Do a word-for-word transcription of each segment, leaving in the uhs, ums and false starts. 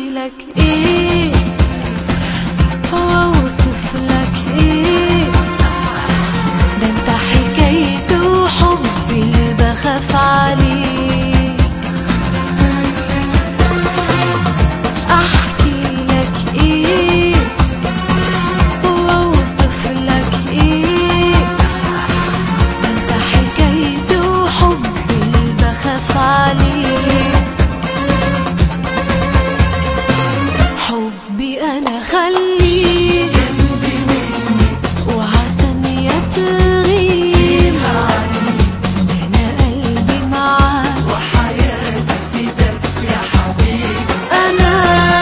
لك ايه واوصف لك ايه؟ ده انت حكايتي وحبي اللي بخاف عليه. احكي لك ايه واوصف لك ايه؟ ده انت حكايتي وحبي اللي بخاف عليه. حبي انا خليه جنبي مني وعسى تغيب عني. انا قلبي معاك وحياتي فداك يا حبيبي. انا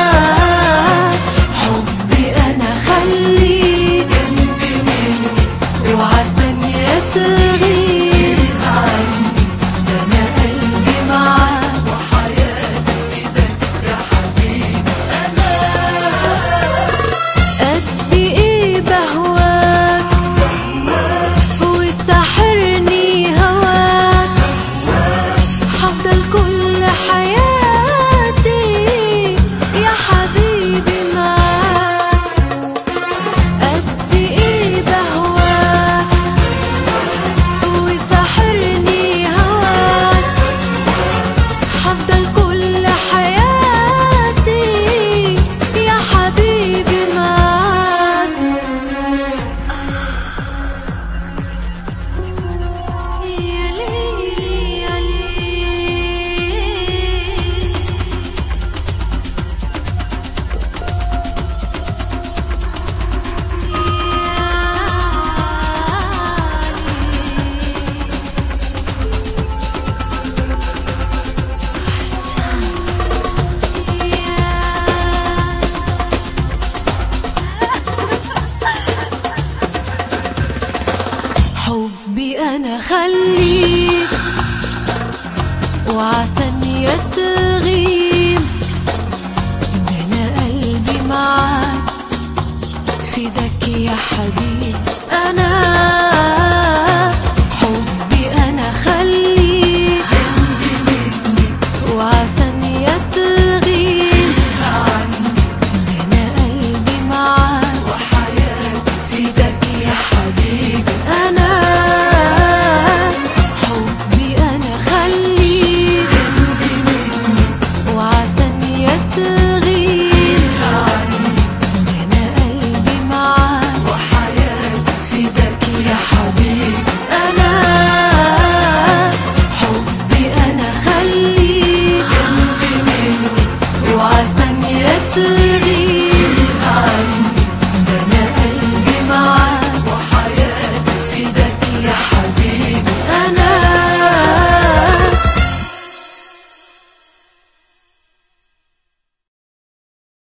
حبي انا خليه جنبي مني وعسى تغيب عني. انا قلبي معاك وحياتي فداك يا حبيبي. قد ايه بهواك وساحرني هواك. حفضل كل حياتي يا حبيبي معاك. قد ايه بهواك وساحرني هواك. حفضل كل حياتي يا حبيبي معاك. يا ليلي يا حبي انا خليك وعسى تغيب. ده انا قلبي معاك فداك يا حبيبي. انا